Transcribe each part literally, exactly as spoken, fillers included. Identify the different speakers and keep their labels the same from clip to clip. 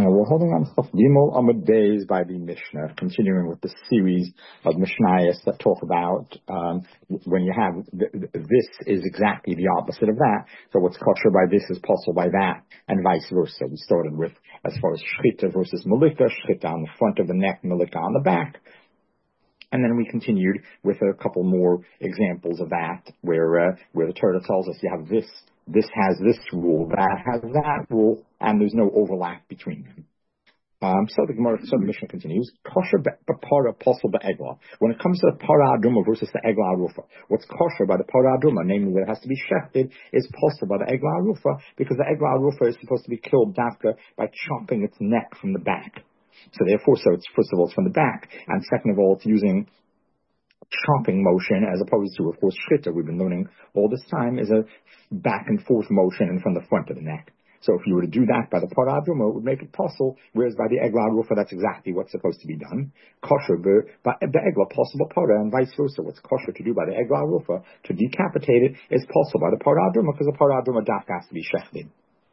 Speaker 1: Uh, we're holding on Chaf Gimel Amud Beis by the Mishnah, continuing with the series of Mishnayos that talk about um, when you have th- th- this is exactly the opposite of that. So what's kosher by this is possible by that, and vice versa. We started with as far as shchita versus malika, shchita on the front of the neck, malika on the back. And then we continued with a couple more examples of that, where uh, where the Torah tells us you have this, this has this rule, that has that rule, and there's no overlap between them. Um, so the Gemara, so the Mishnah continues. Kosher b'para posel b'egla. When it comes to the para aduma versus the egla arufa, what's kosher by the para aduma, namely that it has to be shechted, is possible by the egla arufa because the egla arufa is supposed to be killed dafka by chopping its neck from the back. So therefore, so it's first of all it's from the back, and second of all it's using chopping motion as opposed to, of course, shchita. We've been learning all this time is a back and forth motion and from the front of the neck. So if you were to do that by the para aduma, it would make it possible, whereas by the egla arufa, that's exactly what's supposed to be done. Kosher by the egla, possible para, and vice versa. What's kosher to do by the egla arufa, to decapitate it, is possible by the para aduma, because the para aduma dafka has to be shechted.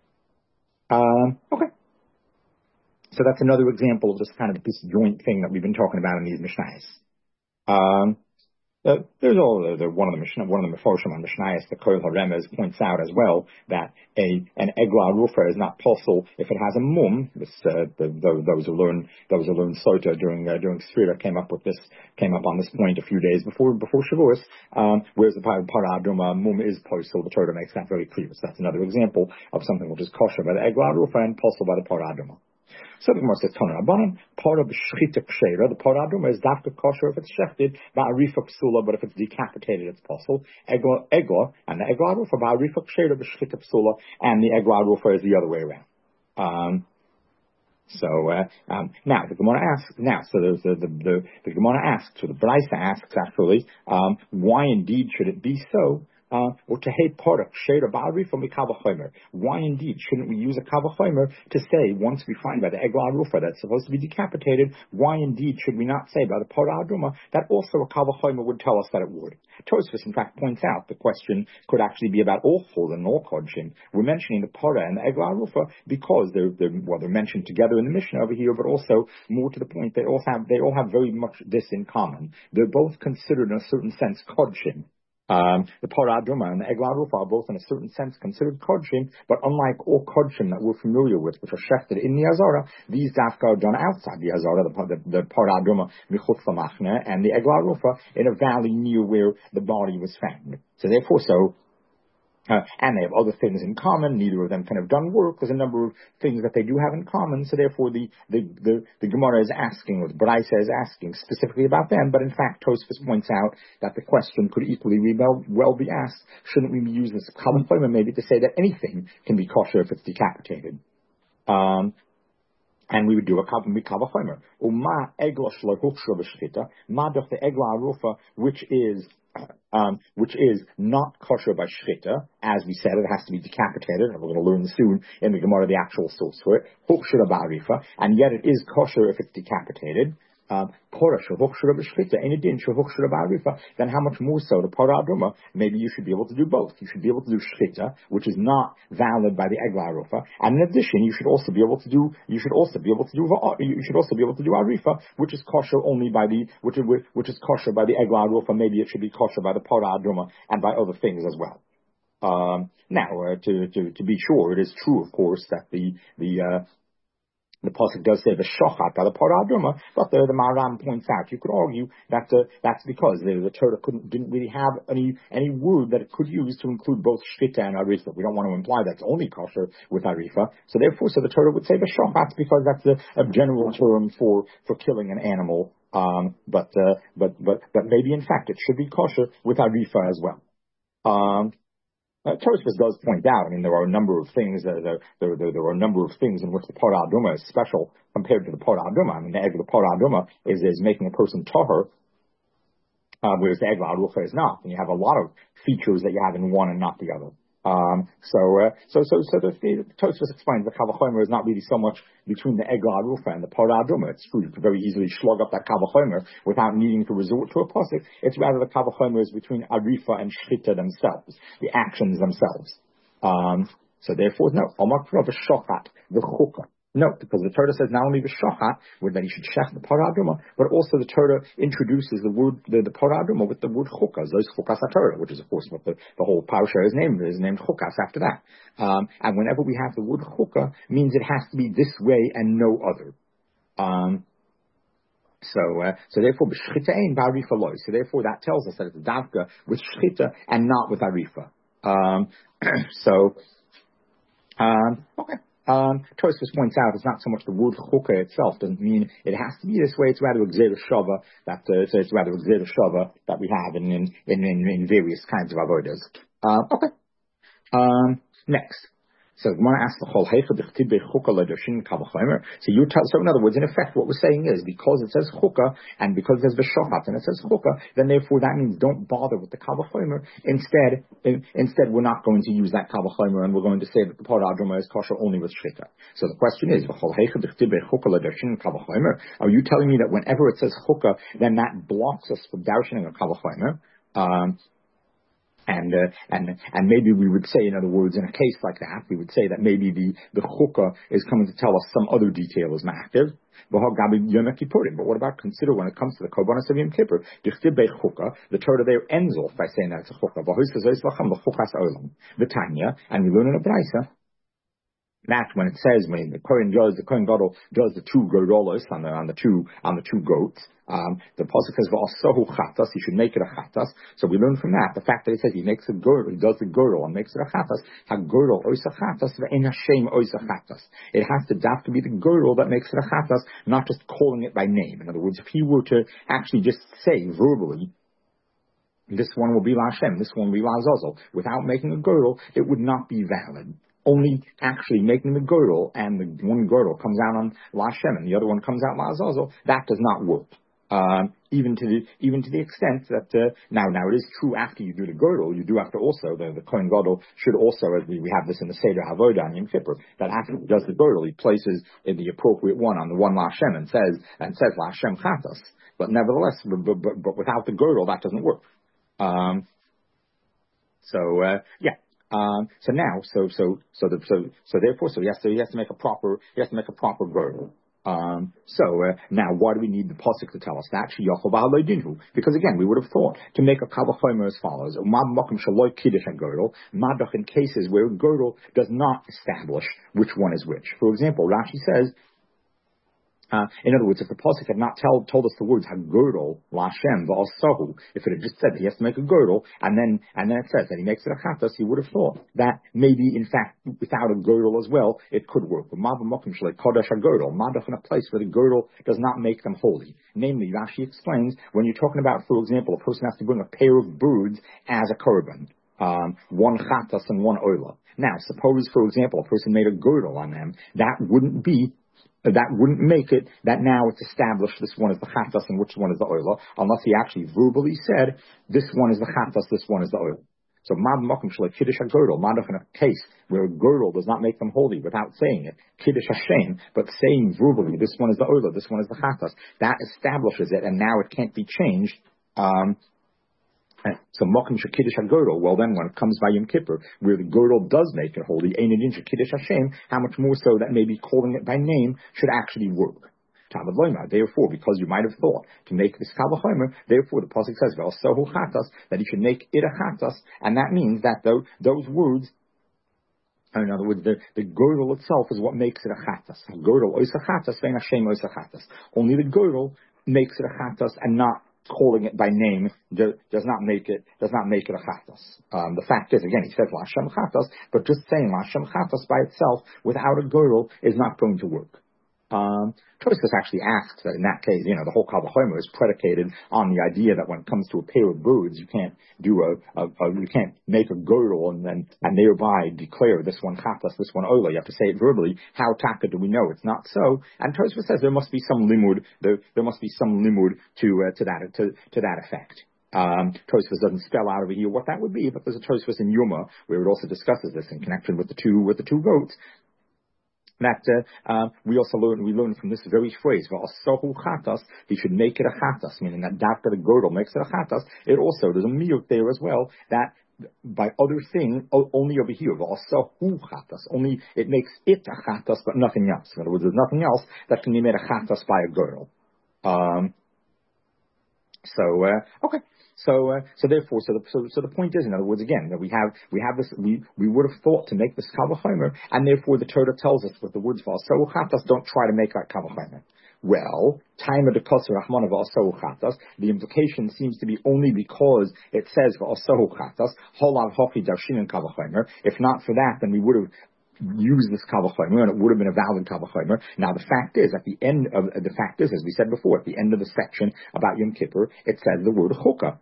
Speaker 1: Um, okay. So that's another example of this kind of this joint thing that we've been talking about in these Mishnayos. Um, uh, there's all uh, the, one of the Mishnah, one of the Meforshim on Mishnayos, the Koil HaRemez points out as well that a an egla arufa is not possible if it has a mum. This, uh, the, the, those who learn those who learn Sota during uh, during Sfira came up with this came up on this point a few days before before Shavuos. Um, whereas the para aduma mum is possible, the Torah makes that very clear. So that's another example of something which is kosher by the egla arufa and possible by the para aduma. So the Gemara says, Tana Rabbanan, para b'shchita k'sheira, the para aduma is dafka kosher if it's shechted, ba'arifa psula, but if it's decapitated, it's possible. Egla, egla, and the egla arufa, ba'arifa k'sheira b'shchita psula, and the egla arufa is the other way around. Um, so, uh, um, now, the Gemara asks, now, so there's the, the, the, the Gemara asks, so the Braisa asks actually, um, why indeed should it be so? Uh, or to hate product, shade ba'ari from the kavachomer. Why indeed shouldn't we use a kavachomer to say, once we find by the egla arufa that's supposed to be decapitated, why indeed should we not say by the para aduma that also a kavachomer would tell us that it would? Tosfos in fact points out the question could actually be about all chol and all kodshim. We're mentioning the para and the egla arufa because they're, they're well they're mentioned together in the Mishnah over here, but also more to the point they all have they all have very much this in common. They're both considered in a certain sense kodshim. Um, the para aduma and the egla arufa are both in a certain sense considered kodshim, but unlike all kodshim that we're familiar with, which are shechted in the azara, these dafka are done outside the azara, the, the, the para aduma michutz lamachne, and the egla arufa in a valley near where the body was found. So therefore, so Uh, and they have other things in common. Neither of them can have done work. There's a number of things that they do have in common. So therefore, the the the, the Gemara is asking, or the Braisa is asking specifically about them. But in fact, Tosfos points out that the question could equally well, well be asked: shouldn't we be using this kavachomer maybe to say that anything can be kosher if it's decapitated? Um, And we would do a kavachomer. Uma egla shlohuksha b'shchita, madach the egla arufa, which is Um, which is not kosher by shchita. As we said, it has to be decapitated, and we're going to learn soon in the Gemara the actual source for it. Hukshira ba'arifa, and yet it is kosher if it's decapitated. Um, then how much more so the para aduma? Maybe you should be able to do both. You should be able to do shchita, which is not valid by the egla arufa, and in addition, you should also be able to do. You should also be able to do. You should also be able to do arifa, which is kosher only by the which is which is kosher by the egla arufa. Maybe it should be kosher by the para aduma and by other things as well. Um, now, uh, to to to be sure, it is true, of course, that the the uh, The pasuk does say the shochat by the para aduma, but the, the Maram points out you could argue that uh, that's because the, the Torah couldn't didn't really have any any word that it could use to include both shchita and arifa. We don't want to imply that's only kosher with arifa. So therefore, so the Torah would say the shochat because that's a, a general term for for killing an animal. Um, but uh, but but but maybe in fact it should be kosher with arifa as well. Um, Uh, Tosfos does point out, I mean, there are a number of things, uh, there, there, there, there are a number of things in which the para aduma is special compared to the para aduma. I mean, the egg of the para aduma is, is making a person tahor, uh, whereas the egla arufa is not. And you have a lot of features that you have in one and not the other. Um, so, uh, so, so, so the, the Tosfos explains the kavachomer is not really so much between the egla arufa and the para aduma. It's true, you could very easily slug up that kavachomer without needing to resort to a pasuk. It's rather the kavachomer is between arifa and shchita themselves, the actions themselves. Um, so therefore, no, Omar Krov Shochat, the chukah. No, because the Torah says not only the shochat, that he should shech the parah aduma, but also the Torah introduces the word, the, the parah aduma with the word chukas, those chukas HaTorah, which is of course what the, the whole parasha is named, is named chukas after that. Um, and whenever we have the word chukah, means it has to be this way and no other. Um, So, uh, so therefore, b'shchita ein ba'arifa loy. So therefore, that tells us that it's davka with shchita and not with arifa. Um, so, um, okay. Um, Tosfos points out it's not so much the word chukah itself doesn't mean it has to be this way. It's rather exera shava that uh, so it's rather exera shava that we have in in, in in various kinds of avodas. Uh, okay. Um, next. So Gemara asks the whole heicha d'chtib chukah l'doshin kavachomer. So you tell. So in other words, in effect, what we're saying is because it says chukah and because it says v'shochat and it says chukah, then therefore that means don't bother with the kavachomer. Instead, in, instead we're not going to use that kavachomer and we're going to say that the parah aduma is kosher only with shchita. So the question is, v'chol heicha d'chtib chukah l'doshin kavachomer. Are you telling me that whenever it says chukah, then that blocks us from darshaning a kavachomer? Um, And, uh, and, and maybe we would say, in other words, in a case like that, we would say that maybe the, the chukah is coming to tell us some other detail is ma'akiv. But what about consider when it comes to the korbanos of Yom Kippur? The Torah there ends off by saying that it's a chukah. And we learn in a brayso that when it says when the Kohen does the Kohen Gadol does the two godolos on the on the two on the two goats, um, the pasuk says v'asahu chatas, he should make it a chatas. So we learn from that the fact that it says he makes a girdle, he does the girdle and makes it a chatas. Ha girdle oisa chatas ve'en Hashem oisa chatas. It has to have to be the girdle that makes it a chatas, not just calling it by name. In other words, if he were to actually just say verbally, this one will be La Hashem, this one will be La Azazel, without making a girdle, it would not be valid. Only actually making the girdle, and the one girdle comes out on La Hashem and the other one comes out La Azazel, that does not work. Um, even to the even to the extent that uh, now now it is true after you do the girdle, you do have to also the, the Kohen Gadol should also, as we, we have this in the Seder Havodah on Yom Kippur, that after he does the girdle, he places in the appropriate one on the one La Hashem and says and says La Hashem Chatas. But nevertheless, but, but, but without the girdle, that doesn't work. Um, so uh, yeah. Um, so now, so so so the, so so therefore, so he has to he has to make a proper he has to make a proper girdle. Um, so uh, now, why do we need the pasuk to tell us that? Because again, we would have thought to make a kavachomer as follows: madach in cases where a girdle does not establish which one is which. For example, Rashi says. Uh, in other words, if the pasuk had not tell, told us the words "hagirdle lashem v'asahu," if it had just said that he has to make a girdle, and then and then it says that he makes it a chatas, you would have thought that maybe, in fact, without a girdle as well, it could work. But ma'v'makim shalei kodesh hagirdle, madach in a place where the girdle does not make them holy. Namely, Rashi explains when you're talking about, for example, a person has to bring a pair of birds as a korban. Um, one chatas and one oila. Now, suppose, for example, a person made a girdle on them, that wouldn't be That wouldn't make it that now it's established this one is the chatas and which one is the oila, unless he actually verbally said this one is the chatas, this one is the oila. So mad makom shalei kiddush hagirdle, madach in a case where a girdle does not make them holy without saying it, kiddush Hashem, but saying verbally this one is the oila, this one is the chatas, that establishes it, and now it can't be changed. Um, So Mokim Shekiddush HaGirdle, well then when it comes by Yom Kippur, where the girdle does make it holy, Einadin Shekiddush Hashem, how much more so that maybe calling it by name should actually work. Talmud Loima, therefore, because you might have thought to make this Kavachomer, therefore the Pasuk says, well, Sohu Chatas, that he should make it a Chatas, and that means that though, those words, in other words, the, the girdle itself is what makes it a Chatas. Girdle Oisa Chatas, Vein Hashem Oisa Chatas. Only the girdle makes it a Chatas and not calling it by name does not make it does not make it a chatas. Um, the fact is, again, he says Lashem chatas, but just saying Lashem chatas by itself without a girdle is not going to work. Um, Tosfos actually asks that in that case, you know, the whole kavachomer is predicated on the idea that when it comes to a pair of birds, you can't do a, a, a you can't make a girdle and then and thereby declare this one chatas, this one oila. You have to say it verbally. How taka do we know it's not so? And Tosfos says there must be some limud, there, there must be some limud to uh, to that to to that effect. Um, Tosfos doesn't spell out over here what that would be, but there's a Tosfos in Yuma where it also discusses this in connection with the two with the two goats. That uh, uh, we also learn, we learn from this very phrase, "V'asahu chatas," he should make it a chatas, meaning that after the girdle makes it a chatas. It also, there's a miyut there as well, that by other thing, only over here, also hu chatas. Only it makes it a chatas, but nothing else. In other words, there's nothing else that can be made a chatas by a girl. Um, so uh, okay. So, uh, so therefore, so the, so, so the point is, in other words, again, that we have, we have this, we, we would have thought to make this kavachomer, and therefore the Torah tells us with the words v'asou chatas, don't try to make that kavachomer. Well, time of the kasser rachmana v'asou chatas, the implication seems to be only because it says v'asou chatas, holav hochi darshin and kavachomer. If not for that, then we would have use this kavachomer, and it would have been a valid kavachomer. Now, the fact is, at the end of the fact is, as we said before, at the end of the section about Yom Kippur, it says the word chukah.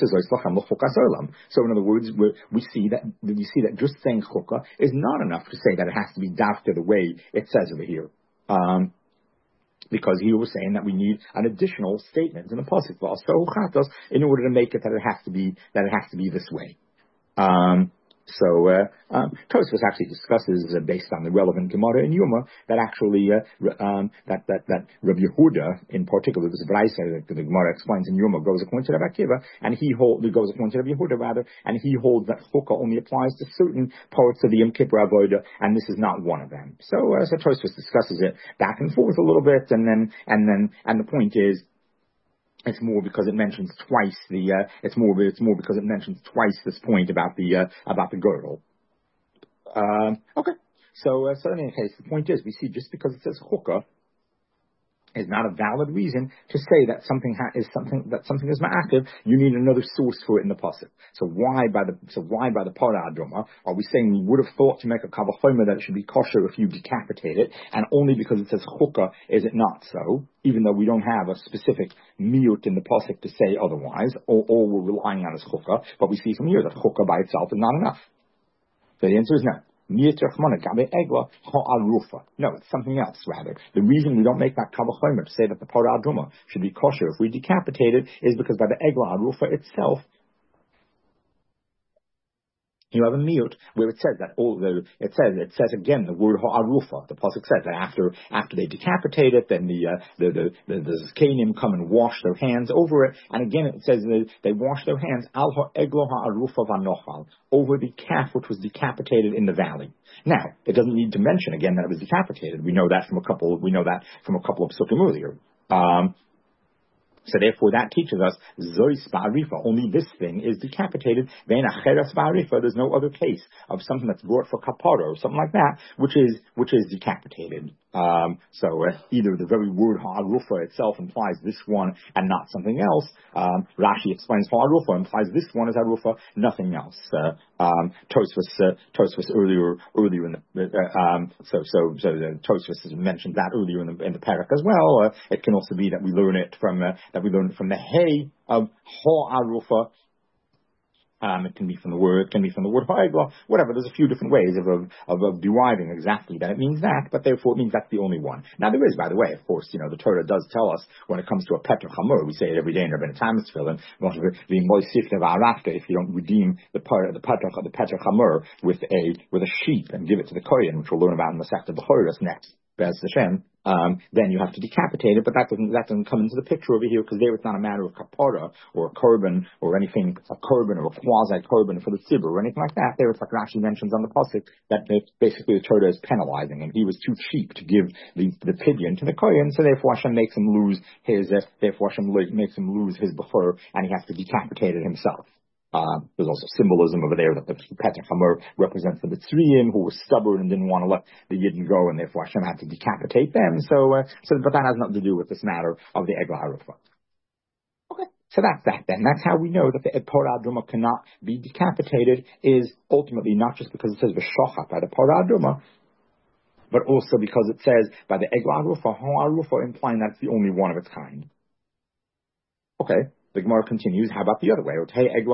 Speaker 1: So, in other words, we, we see that we see that just saying chukah is not enough to say that it has to be dafka the way it says over here. Um, because he was saying that we need an additional statement in the pasuk in order to make it that it has to be that it has to be this way. Um, So, uh, um, Tosfos actually discusses, uh, based on the relevant Gemara in Yuma, that actually, uh, um, that, that, that Rabbi Yehuda, in particular, this Braisa that the Gemara explains in Yuma, goes according to Rabbi Akiva, and he holds, goes according to Rabbi Yehuda, rather, and he holds that Chukah only applies to certain parts of the Yom Kippur Avodah, and this is not one of them. So, uh, so Tosfos discusses it back and forth a little bit, and then, and then, and the point is, it's more because it mentions twice the. Uh, it's more. It's more because it mentions twice this point about the uh, about the girdle. Um, okay. So, uh, so in any case, the point is, we see just because it says chukah is not a valid reason to say that something ha- is something that something is ma'akiv. You need another source for it in the pasuk. So why by the so why by the para adroma are we saying we would have thought to make a kavachomer that it should be kosher if you decapitate it, and only because it says chukah is it not so? Even though we don't have a specific miut in the pasuk to say otherwise, or all we're relying on is chukah, but we see from here that chukah by itself is not enough. So the answer is no. No, it's something else, rather. The reason we don't make that kavachomer to say that the parah adruma should be kosher if we decapitate it is because by the egla arufa itself, you have a miut where it says that all the it says it says again the word ha'arufa. The pasuk says that after after they decapitate it, then the uh, the the the, the Zkanim come and wash their hands over it, and again it says that they wash their hands al ha'eglo ha'arufa v'nochal over the calf which was decapitated in the valley. Now it doesn't need to mention again that it was decapitated. We know that from a couple. We know that from a couple of psukim earlier. Um, So therefore, that teaches us zois ba'arifa. Only this thing is decapitated. Ve'en acheres ba'arifa. There's no other case of something that's brought for kapara or something like that, which is which is decapitated. Um, so uh, either the very word ha'arufa itself implies this one and not something else. Um, Rashi explains ha'arufa implies this one is arufa, nothing else. Uh, um, Tosfos, uh, Tosfos earlier earlier in the uh, um, so so so uh, Tosfos mentioned that earlier in the in the parak as well. Uh, it can also be that we learn it from uh, that we learn it from the hay of ha'arufa. Um, it can be from the word, it can be from the word ha'eglah, whatever. There's a few different ways of, of, of deriving exactly that it means that, but therefore it means that's the only one. Now there is, by the way, of course, you know, the Torah does tell us when it comes to a petra chamur, we say it every day in Rabbeinu Tam's tefillin, if you don't redeem the petra, the petra, the petra chamur with a, with a sheep and give it to the kohen, which we'll learn about in the Masechta Bechoros next, Bez Hashem, um, then you have to decapitate it, but that doesn't that doesn't come into the picture over here because there it's not a matter of kapara or a korban or anything, a korban or a quasi korban for the tzibur or anything like that. There it's like Rashi mentions on the pasuk that the, basically the Torah is penalizing him. He was too cheap to give the the pidyon to the kohen, so therefore Hashem makes him lose his uh, therefore Hashem makes him lose his bechor and he has to decapitate it himself. Uh, there's also symbolism over there that the Petra Chamor represents the Mitzrayim who were stubborn and didn't want to let the Yidden go, and therefore Hashem had to decapitate them. So, uh, so, but that has nothing to do with this matter of the Eglah Harufa. Okay, so that's that then. That's how we know that the Parah Aduma cannot be decapitated is ultimately not just because it says V'shochat by the Parah Aduma, but also because it says by the Eglah Harufa, Ha'arufa, implying that's the only one of its kind. Okay. The Gemara continues, how about the other way?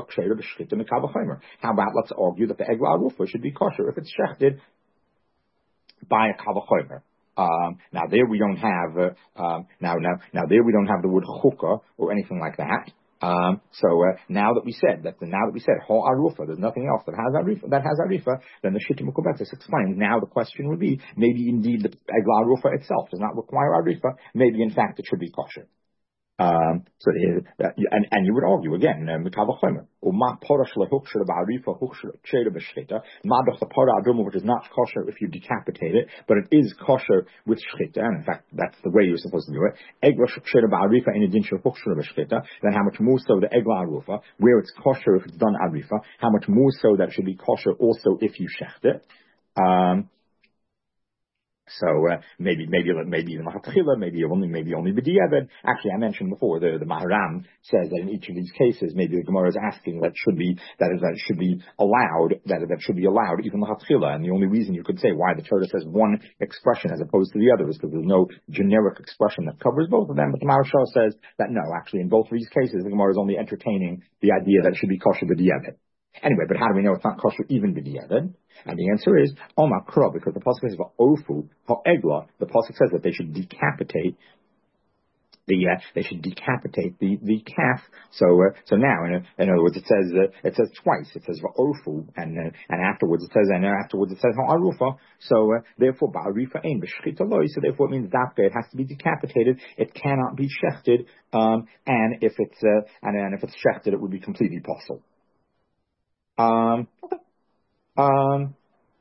Speaker 1: How about, let's argue that the egla arufa should be kosher if it's shechted by a kavachomer. Um, now there we don't have, uh, um, now, now, now there we don't have the word chukah or anything like that. Um, so, uh, now that we said that, now that we said ha arufa, there's nothing else that has arifa, that has arifa, then the Shittim Ukubetis explains, now the question would be, maybe indeed the egla arufa itself does not require arifa, maybe in fact it should be kosher. Um, so it, uh, and and you would argue again, mitavachomer or ma porash lehukshel ba'arifa hukshel cheda b'shchita ma doch the para aduma, which is not kosher if you decapitate it, but it is kosher with shchita, and in fact that's the way you're supposed to do it. Egla cheda ba'arifa in addition to hukshel b'shchita, then how much more so the egla arufa, where it's kosher if it's done arifa, how much more so that it should be kosher also if you shecht it. Um, So uh, maybe maybe maybe even Mahatchila, maybe only maybe only B'diavad. Actually, I mentioned before the the Maharam says that in each of these cases, maybe the Gemara is asking that should be that is that should be allowed that that should be allowed even Mahatchila. And the only reason you could say why the Torah says one expression as opposed to the other is because there's no generic expression that covers both of them. But the Maharsha says that no, actually in both of these cases, the Gemara is only entertaining the idea that it should be kosher B'diavad. Anyway, but how do we know it's not kosher even b'diavad? And the answer is Omar Kra, because the pasuk says Ofu Ha'egla. The pasuk says that they should decapitate the uh, they should decapitate the, the calf. So uh, so now in, a, in other words, it says uh, it says twice. It says Ofu, and uh, and afterwards it says and afterwards it says Ha'arufa. So uh, therefore Ba'arifa Ein B'Shchita Loi. So therefore it means that it has to be decapitated. It cannot be shechted. Um, and if it's uh, and, and if it's shechted, it would be completely possible. Um, okay. Um,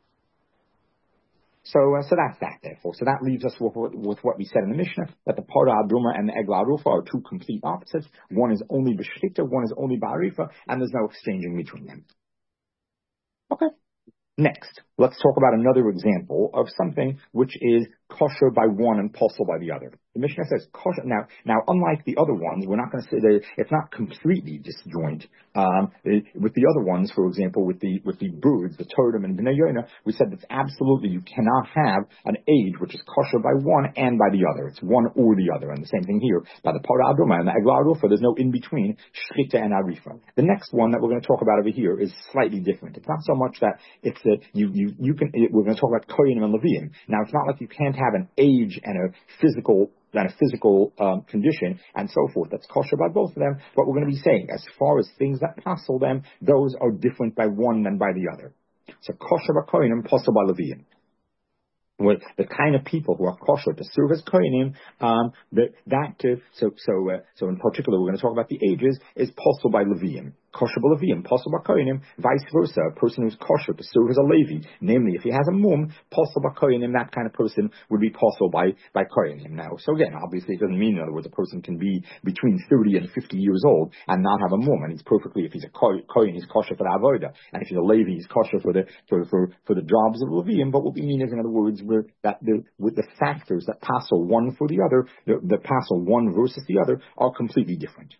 Speaker 1: so, uh, so that's that, therefore. So that leaves us with, with what we said in the Mishnah, that the Para Aduma and the Egla Arufa are two complete opposites. One is only B'Shchita, one is only Ba'arifa, and there's no exchanging between them. Okay. Next, let's talk about another example of something which is kosher by one and possible by the other. The Mishnah says kosher. Now, now, unlike the other ones, we're not going to say that it's not completely disjoint. Um, it, with the other ones, for example, with the with the birds, the totem and bnei yonah, we said that absolutely you cannot have an age which is kosher by one and by the other. It's one or the other, and the same thing here by the para aduma and the egla arufa. There's no in between shchita and arifa. The next one that we're going to talk about over here is slightly different. It's not so much that it's a you you you can. It, we're going to talk about koyanim and leviim. Now, it's not like you can't have an age and a physical than a physical um, condition and so forth. That's kosher by both of them. But we're going to be saying, as far as things that passel them, those are different by one than by the other. So kosher by kohenim, possible by leviim. With the kind of people who are kosher to serve as kohenim, um, that that uh, so so uh, so in particular, we're going to talk about the ages is possible by leviim. Kosher by leviim, possible by kohenim, vice versa. A person who's kosher to serve as a levi, namely if he has a mum, possible by kohenim, that kind of person would be possible by by kohenim. Now, so again, obviously, it doesn't mean, in other words, a person can be between thirty and fifty years old and not have a mum, and he's perfectly, if he's a kohen, he's kosher for the avoda, and if he's a levi, he's kosher for the for for for the jobs of leviim. But what we mean is, in other words, we're, that the with the factors that passel one for the other, the, the passel one versus the other, are completely different.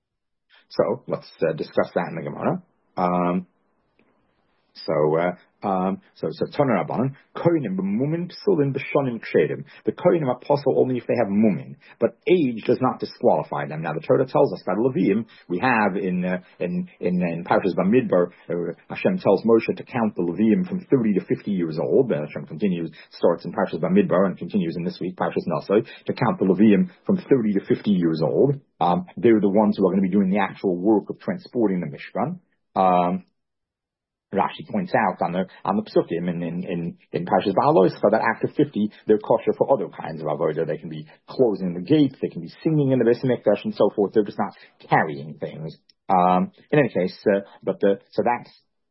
Speaker 1: So let's uh, discuss that in the Gemara. Um, so, uh, um, so, so, Toner Rabbanan, Kohenim b'mumin psulin b'shonim kshedim. The Kohenim are possible only if they have mumin, but age does not disqualify them. Now, the Torah tells us that Leviim, we have in, uh, in, in, in Parshas Bamidbar, uh, Hashem tells Moshe to count the Leviim from thirty to fifty years old. Uh, Hashem continues, starts in Parshas Bamidbar and continues in this week, Parshas Nasai, to count the Leviim from thirty to fifty years old. Um, they're the ones who are going to be doing the actual work of transporting the Mishkan. Um, Rashi points out on the on the psukim in in in, in Parshas Ba'aloischa that after fifty they're kosher for other kinds of avodah. They can be closing the gates, they can be singing in the Beis Hamikdash and so forth. They're just not carrying things. Um, in any case, uh, but the so that's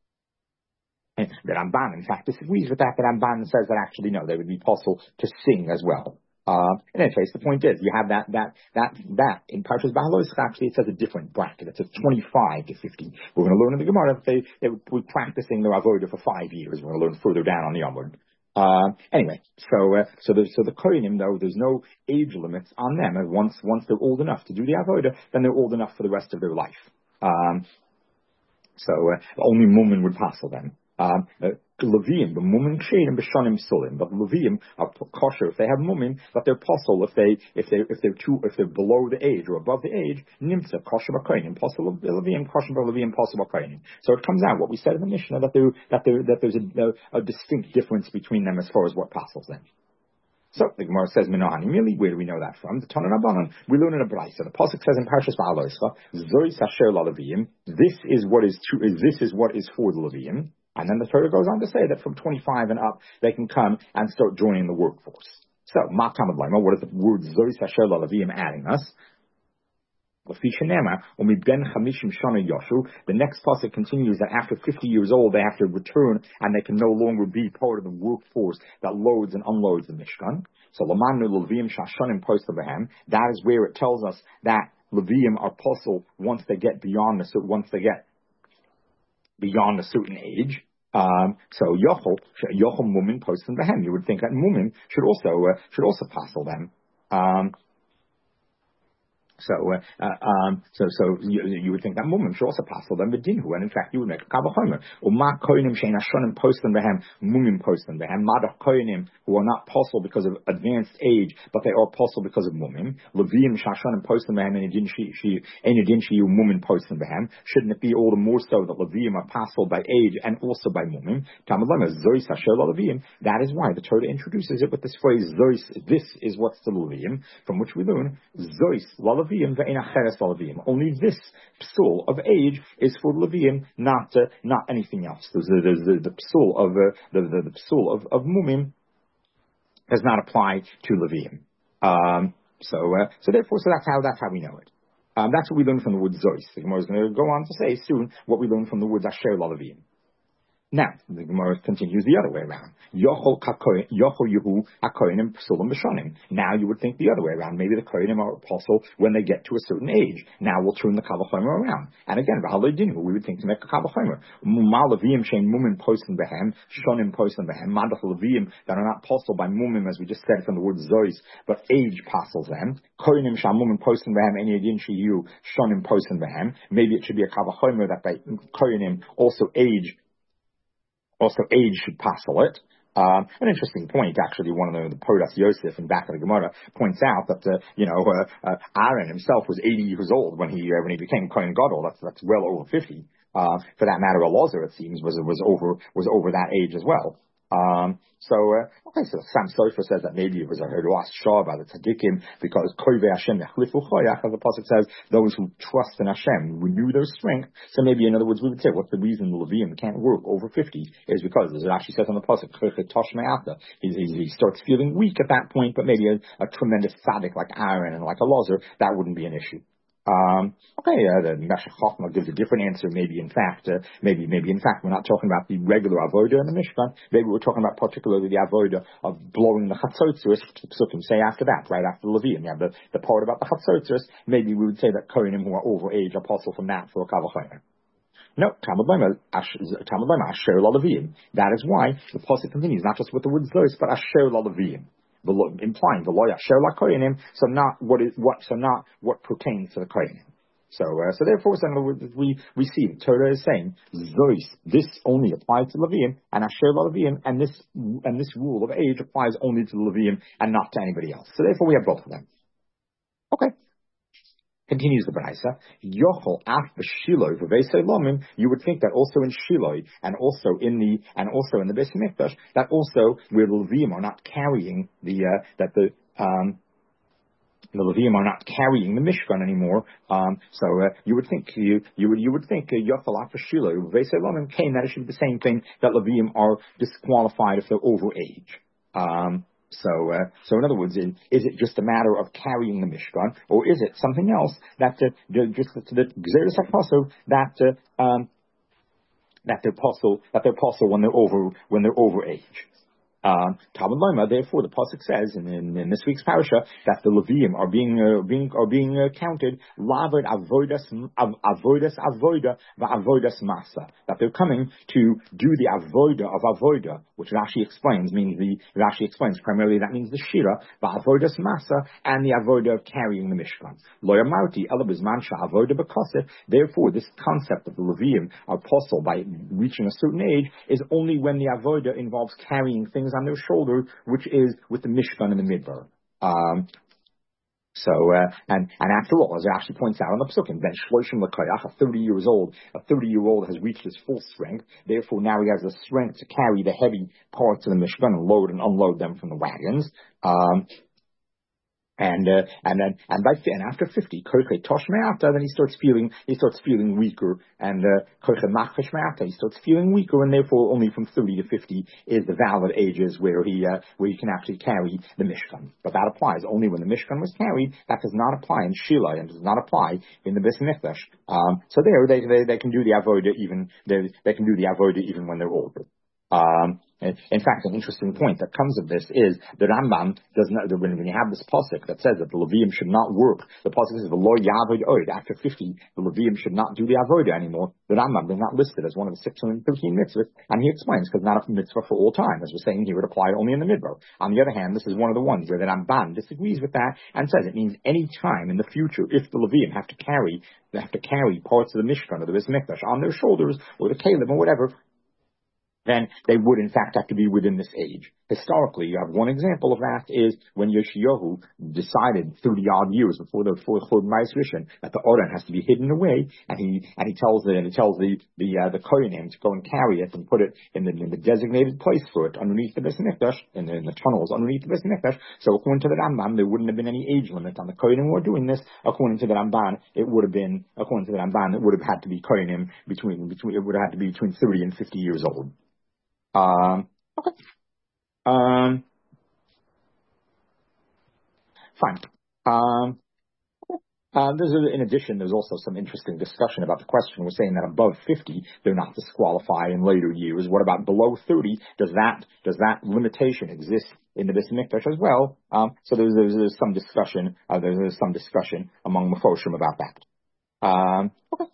Speaker 1: the Ramban. In fact, disagrees with that. The Ramban says that actually no, they would be possible to sing as well. Uh, in any case, the point is, you have that, that, that, that, in Parshas Ba'aloischa, actually, it says a different bracket. It says twenty-five to fifty. We're going to learn in the Gemara that they, they were practicing their avodah for five years. We're going to learn further down on the Amud. Uh, anyway, so, uh, so the, so the Kohenim, though, there's no age limits on them. And once, once they're old enough to do the avodah, then they're old enough for the rest of their life. Um, so, uh, only Mumin would passel them. Um, uh, Leviim, the mumin kshedim b'shonim psulim, but Leviim are kosher if they have mumin, but they're possible if they if they if they're too if they're below the age or above the age. Nimtza kosher b'kohenim, possible Leviim, kosher b'Leviim, possible b'kohenim. So it comes out what we said in the Mishnah that there that there that there's a, a, a distinct difference between them as far as what passels them. So the Gemara says, "Minahani mili." Where do we know that from? The Tanna Rabbanan. We learn in a brayso. The pasuk says in Parshas Ba'aloischa, "Zoi sasher la'Leviim." This is what is true. This is what is for the Leviim. And then the Torah goes on to say that from twenty-five and up, they can come and start joining the workforce. So, Matamad Laima, what is the word Zoi Sasher LaLeviim adding us? The next pasuk continues that after fifty years old, they have to return and they can no longer be part of the workforce that loads and unloads the Mishkan. So that is where it tells us that Levium are possible once they get beyond the once they get beyond a certain age. Um, so Yochel Yochel Mumin posting behem. You would think that Mumin should also uh, should also passel them. Um, So, uh, uh, um, so, so you, you would think that woman should also pass them bedinhu, and in fact, you would make a kavachomer. Or ma koinim shein ashonim postin behem, mumim postin behem, madach koinim who are not possible because of advanced age, but they are possible because of mumim. Levim shashonim postin behem, and edin she she edin she you mumim postin behem. Shouldn't it be all the more so that levim are possible by age and also by mumim? Tamalama zois hasher levim. That is why the Torah introduces it with this phrase zois. This is what's the levim, from which we learn zois lalav. Only this psul of age is for Levium, not uh, not anything else. There's the, there's the, the psul of uh, the, the, the psul of, of mumim does not apply to Levium. Um, so uh, so therefore, so that's how that's how we know it. Um, that's what we learn from the word zois. The Gemara is going to go on to say soon what we learn from the word asher lalaviim. Now, the Gemara continues the other way around. Yochol Yehu HaKohenim Psulim B'Shonim. Now you would think the other way around. Maybe the Kohenim are apostle when they get to a certain age. Now we'll turn the Kavachomer around. And again, we would think to make a Kavachomer. Ma Levim Shein Mumin Postin Behem, Shonim Postin Behem, Madach Levim that are not apostle by Mumim, as we just said from the word Zois, but age apostles them. Kohenim Sham Mumin Postin Behem, Eni Yedin Shiyu, Shonim Postin Behem. Maybe it should be a Kavachomer that by Kohenim also age Also, age should passel it. Um, an interesting point, actually, one of the, the Podas Yosef in back of the Gemara points out that, uh, you know, uh, uh, Aaron himself was eighty years old when he uh, when he became Kohen Gadol. That's that's well over fifty. Uh, for that matter, Elazar, it seems, was was over was over that age as well. Um, so, uh, okay, so Sam Sofer says that maybe it was a Hiras Shah by the Tzaddikim because Kovei Hashem Yachlifu Choyach, as the Pasuk says, those who trust in Hashem renew their strength. So maybe, in other words, we would say what's the reason the Levium can't work over fifty is because, as it actually says on the Pasuk, he, he, he starts feeling weak at that point, but maybe a, a tremendous tzaddik like Aaron and like Elazar, that wouldn't be an issue. Um, okay, uh, the Meshech Chochmah gives a different answer. Maybe in fact, uh, maybe maybe in fact, we're not talking about the regular avoda in the Mishkan. Maybe we're talking about particularly the avoda of blowing the chatzotzus. Psukim say after that, right after the Levium, you have the, the part about the chatzotzus. Maybe we would say that Kohanim who are over age are possible from that for a kavachomer. No, asher lalavim. That is why the pasuk continues, not just with the word zois, but asher lalavim. Implying the loya asher la kohenim, so not what is what, so not what pertains to the kohenim. So, uh, so therefore, so we we see the Torah is saying zois. This only applies to Levium and asher la Levium, and this and this rule of age applies only to the Levium and not to anybody else. So therefore, we have both of them. Okay. Continues the Braisa, Yochel af b'Shiloi v'Beisei Lomim. You would think that also in Shiloi and also in the and also in the Beis Hamikdash, that also where the Levim are not carrying the uh, that the um, the Levim are not carrying the Mishkan anymore. Um, so uh, you would think you you would you would think Yochel af b'Shiloi v'Beisei Lomim came that it should be the same thing, that Levim are disqualified if they're over age. Um, So, uh, so in other words, is, is it just a matter of carrying the Mishkan, or is it something else that uh, just the Gzeres HaPasuk that uh, um, that they're possible that they're possible when they're over when they're over age? Um, Talmud Loma, therefore, the pasuk says in, in, in this week's parasha that the Levim are being uh, being are being uh, counted lavod avodas avodas avoda va'avodas masa, that they're coming to do the avoda of avoda, which it actually explains means the it actually explains primarily that means the shira va'avodas masa and the avoda of carrying the Mishkan. Lo yamarti ela bizman sha'avoda b'kosef. Therefore, this concept of the Levim are possible by reaching a certain age is only when the avoda involves carrying things on their shoulder, which is with the Mishkan and the Midbar. Um, so, uh, and, and after all, as it actually points out on the Psukim, Ben Shloshim L'Koyach, a thirty years old, a thirty year old has reached his full strength, therefore now he has the strength to carry the heavy parts of the Mishkan and load and unload them from the wagons. Um, And uh, and then and by and after fifty, then he starts feeling he starts feeling weaker, and uh, he starts feeling weaker, and therefore only from thirty to fifty is the valid ages where he uh, where he can actually carry the Mishkan. But that applies only when the Mishkan was carried. That does not apply in Shila and does not apply in the Beis Mikdash. Um, so there they, they they can do the avoda even they they can do the avoda even when they're older. Um, in fact, an interesting point that comes of this is the Rambam does not, when, when you have this pasuk that says that the Levium should not work, the pasuk says the Lo Yavod Oid, after fifty, the Levium should not do the avoda anymore. The Rambam is not listed as one of the six hundred thirteen mitzvahs, and he explains, because not a mitzvah for all time, as we're saying here, would apply only in the midbar. On the other hand, this is one of the ones where the Ramban disagrees with that and says it means any time in the future, if the Levium have to carry, they have to carry parts of the Mishkan or the Beis Mikdash on their shoulders, or the Caleb or whatever, then they would in fact have to be within this age. Historically, you have one example of that is when Yoshiyahu decided thirty odd years before the before Chod Ma'is Rishon that the Aron has to be hidden away, and he and he tells the and he tells the the uh, the Kohanim to go and carry it and put it in the, in the designated place for it underneath the Beis Mikdash, in the, in the tunnels underneath the Beis Mikdash. So according to the Rambam, there wouldn't have been any age limit on the Kohanim who are doing this. According to the Ramban, it would have been according to the Ramban, it would have had to be Kohanim between between it would have had to be between thirty and fifty years old. Um, okay. Um, fine. Um, uh, there's a, in addition, there's also some interesting discussion about the question. We're saying that above fifty, they're not disqualified in later years. What about below thirty? Does that, does that limitation exist in the Beis Mikdash as well? Um, so there's, there's, there's some discussion, uh, there's, there's some discussion among Mefoshim about that. Um, okay.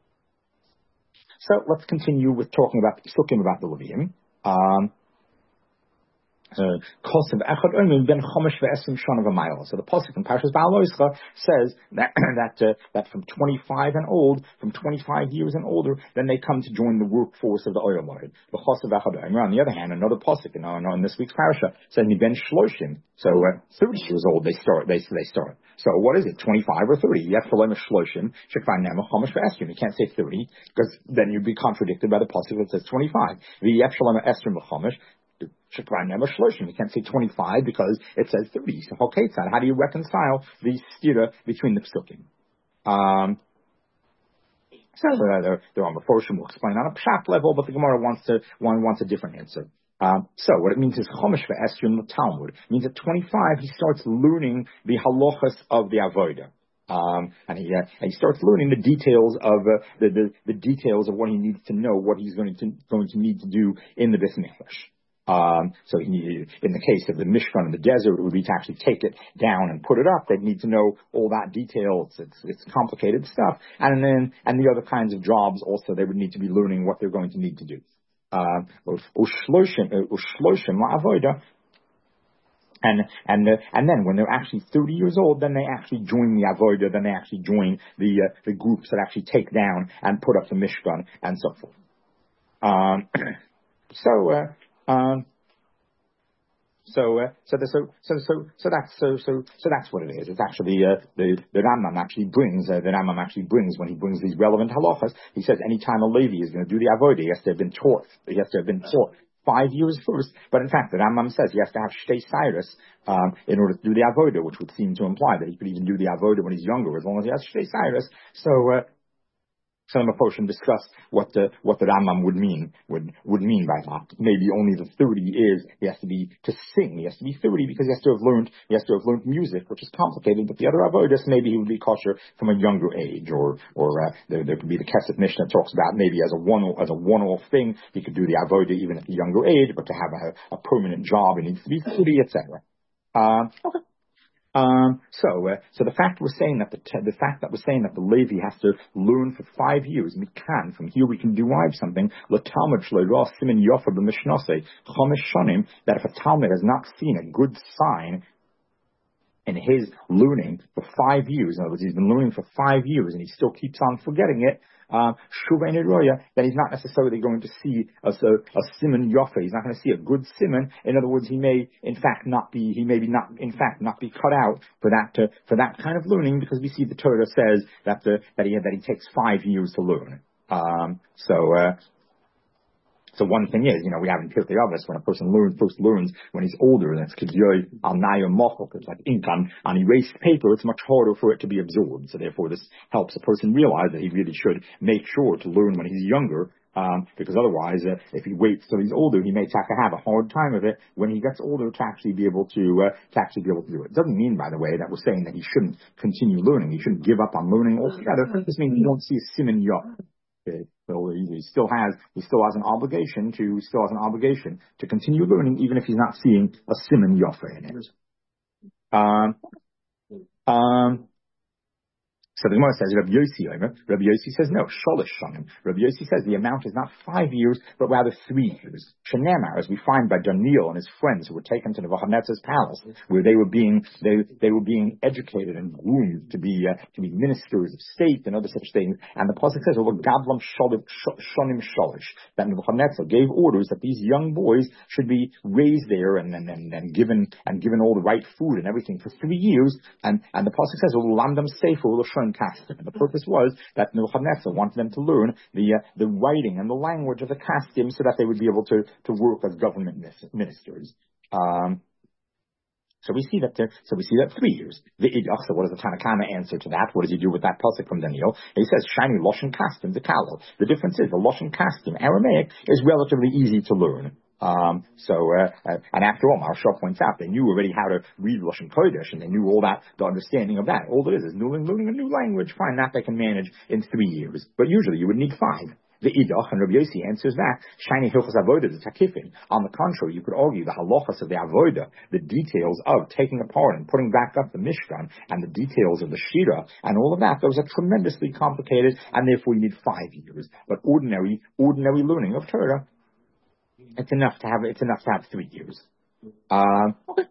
Speaker 1: So let's continue with talking about Sukkim about the Levium. Um, uh, so the pasuk in Parshas Ba'aloischa says that that, uh, that from twenty-five and old, from twenty-five years and older, then they come to join the workforce of the Oil Lord. On the other hand, another pasuk in, in this week's parasha says Ben Shloshim. So uh, thirty years old they start. They they start. So what is it? twenty-five or thirty? You have to learn Shloshim. You can't say thirty because then you'd be contradicted by the pasuk that says twenty-five. You can't say twenty-five because it says thirty. So how do you reconcile the stira between the psukim? Um, so uh, the Rambam will explain on a pshat level, but the Gemara wants to one wants a different answer. Um, so what it means is chomesh ve'esrim in the Talmud. It means at twenty-five he starts learning the halachas of the avodah. Um, and he uh, and he starts learning the details of uh, the, the the details of what he needs to know, what he's going to going to need to do in the Beis Mikdash. Um, so he needed, in the case of the Mishkan in the desert, it would be to actually take it down and put it up. They'd need to know all that detail. It's, it's, it's complicated stuff. And then, and the other kinds of jobs also, they would need to be learning what they're going to need to do. Um, and, and, uh, and then when they're actually thirty years old, then they actually join the avodah, then they actually join the, uh, the groups that actually take down and put up the Mishkan and so forth. Um, so, uh, Um, so, uh, so, the, so, so, so, so that's, so, so, so that's what it is. It's actually, uh, the, the Rambam actually brings, uh, the Rambam actually brings, when he brings these relevant halachas, he says anytime a Levi is going to do the avodah, he has to have been taught, he has to have been taught five years first. But in fact, the Rambam says he has to have Shtei Cyrus, um, in order to do the avodah, which would seem to imply that he could even do the avodah when he's younger, as long as he has Shtei Cyrus. So, uh, Some Mefoshim discuss what the what the Rambam would mean would would mean by that. Maybe only the thirty is he has to be to sing. He has to be thirty because he has to have learned he has to have learned music, which is complicated. But the other avodas, maybe he would be kosher from a younger age, or or uh, there, there could be the Kesef Mishnah talks about maybe as a one as a one off thing he could do the avodah even at a younger age, but to have a, a permanent job he needs to be thirty, et cetera. Uh, okay. Um, so, uh, so the fact we're saying that the te- the fact that we're saying that the Levi has to learn for five years, we can from here we can derive something. L'talmud shleirah simin yofa b'mishnasei chomesh shanim, that if a Talmud has not seen a good sign in his learning for five years, in other words, he's been learning for five years and he still keeps on forgetting it, uh, then he's not necessarily going to see a, a, a siman yofa. He's not going to see a good siman. In other words, he may, in fact, not be, he may be not, in fact, not be cut out for that, uh, for that kind of learning, because we see the Torah says that the, that he, that he takes five years to learn. Um, so, uh, So one thing is, you know, we have in Pirkei Avos, when a person learns, first learns when he's older, and it's Kidyoy al Nayo Mochok, it's like ink on, on erased paper, it's much harder for it to be absorbed. So therefore this helps a person realize that he really should make sure to learn when he's younger, um, because otherwise, uh, if he waits till he's older, he may have to have a hard time of it when he gets older to actually be able to, uh, to actually be able to do it. It doesn't mean, by the way, that we're saying that he shouldn't continue learning. He shouldn't give up on learning altogether. This means you don't see a siman yah. Okay. So he, he still has, he still has an obligation to, he still has an obligation to continue learning, even if he's not seeing a siman yafa in it. Um, um, So the Gemara says, Rabbi Yossi, Rabbi Yossi says, no, sholish shanim. Rabbi Yossi says the amount is not five years, but rather three years. Shenamar, as we find by Daniel and his friends who were taken to Nebuchadnezzar's palace, where they were being, they, they were being educated and groomed to be, uh, to be ministers of state and other such things. And the pasuk says, over Gablam shanim sholish, that Nebuchadnezzar gave orders that these young boys should be raised there and, and, and, and given, and given all the right food and everything for three years. And, and the pasuk says, Lamdam sefer l'shon. And the purpose was that Nebuchadnezzar wanted them to learn the uh, the writing and the language of the Kasdim so that they would be able to, to work as government ministers. Um, so we see that there, so we see that three years. The idach. So what is the Tanakama answer to that? What does he do with that pasuk from Daniel? He says shiny loshen kasdim the kalo. The difference is the loshen kasdim Aramaic is relatively easy to learn. Um, so, uh, uh, and after all, Maharsha points out, they knew already how to read Lashon Kodesh, and they knew all that, the understanding of that. All it is is learning, learning a new language. Fine, that they can manage in three years. But usually you would need five. The Idach, and Rabbi Yossi answers that, Shiny Hilchas Avodah, the Takifin. On the contrary, you could argue the halachas of the Avodah, the details of taking apart and putting back up the Mishkan, and the details of the Shira, and all of that, those are tremendously complicated, and therefore you need five years. But ordinary, ordinary learning of Torah, It's enough to have. It's enough to have three years. Um, okay.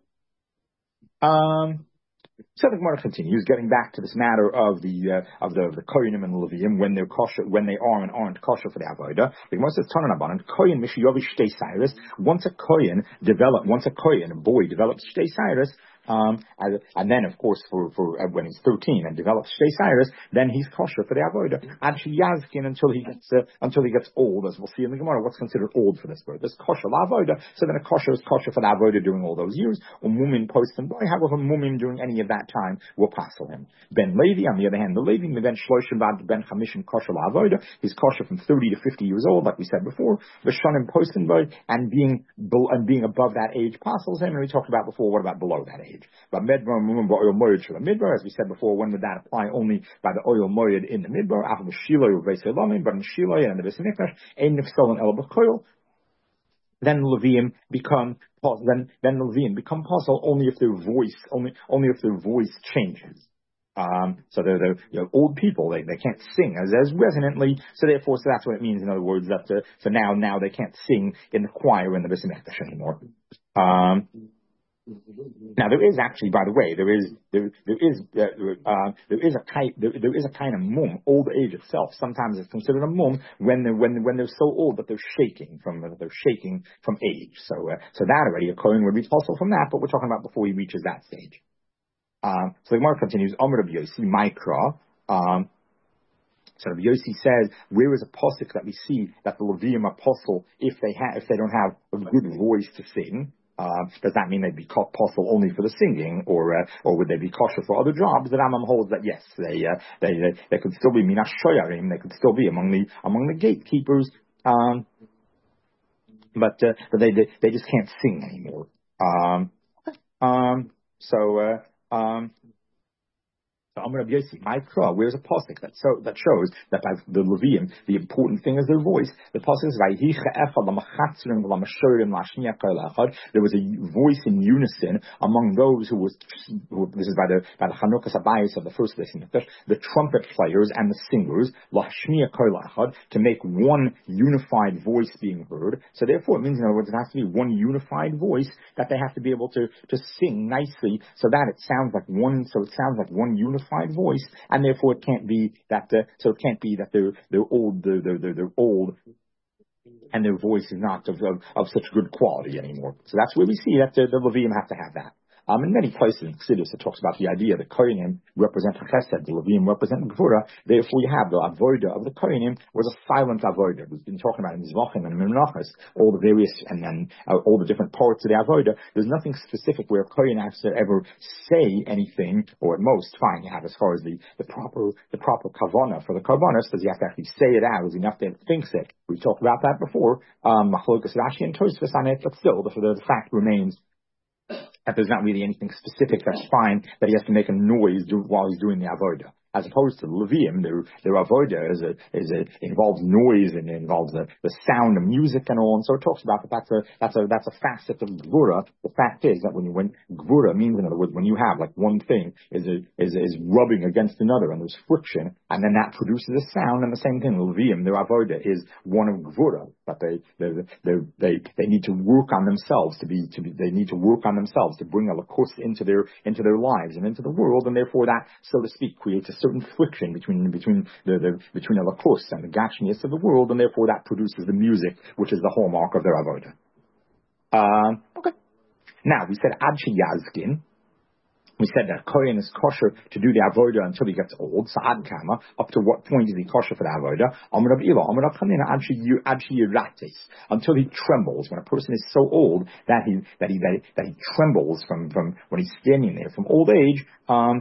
Speaker 1: Um, so the Gemara continues, getting back to this matter of the uh, of the the Kohanim and the Leviim when they're kosher, when they are and aren't kosher for the avodah. The Gemara says, "Tanan Abanan Kohen Mishiyovi Shtei Cyrus." Once a Kohen develop, once a Kohen, a boy develops Shtei Cyrus. Um, and, and then, of course, for, for uh, when he's thirteen and develops Shtei Cyrus, then he's kosher for the avodah. Actually, Yazkin until he gets uh, until he gets old, as we'll see in the Gemara. What's considered old for this bird? This kosher avodah. So then a kosher is kosher for the avodah during all those years. Or mumin post and boy, however, mumin during any of that time will passel him. Ben Levi, on the other hand, the Levi, ben shloshim bad ben chamishim kosher avodah. He's kosher from thirty to fifty years old, like we said before. V'shanim post and boy, and being and being above that age passels him. And we talked about before. What about below that age? But Midbar, oil moed for the Midbar, as we said before, when would that apply? Only by the oil moed in the Midbar, after the Shiloh or Beiselamim, but in Shiloh and the Besimikdash, ein nifsal and el b'choil. Then Leviim become then then Leviim become possible only if their voice only only if their voice changes. Um, so they're, they're you know, old people. They they can't sing as as resonantly. So therefore, so that's what it means. In other words, that uh, so now now they can't sing in the choir in the Besimikdash anymore. Um, Now there is actually, by the way, there is there there is uh, uh, there is a kind there, there is a kind of mum, old age itself. Sometimes it's considered a mum when they when when they're so old that they're shaking from uh, they're shaking from age. So uh, so that already a kohen would be possible from that. But we're talking about before he reaches that stage. Um, so the Gemara continues. Amar Rabbi Yossi Mikra. Um, So Rabbi Yossi says, where is a pasuk that we see that the Leviim are possible if they have if they don't have a good voice to sing? Uh, does that mean they'd be possible only for the singing, or uh, or would they be kosher for other jobs? The Rambam holds that yes, they uh, they, they they could still be minash shoyarim, they could still be among the among the gatekeepers, um, but uh, but they, they they just can't sing anymore. Um, um, so uh, um. Amar Rabbi Yossi, Mikra, where's a pasuk that so that shows that by the Leviim, the important thing is their voice. The pasuk is there was a voice in unison among those who was who, this is by the by the Chanukas Abayis of the first listening, the trumpet players and the singers, to make one unified voice being heard. So therefore it means in other words it has to be one unified voice that they have to be able to, to sing nicely so that it sounds like one so it sounds like one unified voice, and therefore it can't be that uh, so it can't be that they're they're old they're they're, they're old and their voice is not of, of of such good quality anymore. So that's where we see that the, the Leviim have to have that. Um, in many places in Chassidus, it talks about the idea that Kohanim represent Chesed, the Levim represent Gvura. Therefore, you have the avoda of the Kohanim was a silent avoda. We've been talking about in Mizvachim and Menachos, all the various and then uh, all the different parts of the avoda. There's nothing specific where Kohen has to ever say anything, or at most, fine, you have as far as the, the proper the proper kavana for the karbanos, because you have to actually say it out, is enough that it thinks it. We talked about that before. Um, Machlokas Rashi and Tosfos on it, but still, the, the fact remains that there's not really anything specific that's fine that he has to make a noise do, while he's doing the avoda. As opposed to the Levium, their, their avoda is a, is a, involves noise and it involves the, the sound of music and all. And so it talks about that that's a, that's a, that's a facet of Gvura. The fact is that when you, when Gvura means, in other words, when you have like one thing is, a, is, is rubbing against another and there's friction and then that produces a sound, and the same thing, Levium, their avoda is one of Gvura, but they, they, they, they, they need to work on themselves to be, to be, they need to work on themselves to bring a lakus into their, into their lives and into the world, and therefore that, so to speak, creates a certain friction between between the, the between the lakus and the gashmias of the world, and therefore that produces the music, which is the hallmark of their avoda. Um, okay. Now we said ad yazkin. We said that Kohen is kosher to do the avoda until he gets old. So ad kama, up to what point is he kosher for the avoda? Amar Rav Ila, Amar Rav Chanina, ad sheyirates, until he trembles. When a person is so old that he that he that he, that he trembles from from when he's standing there from old age. Um,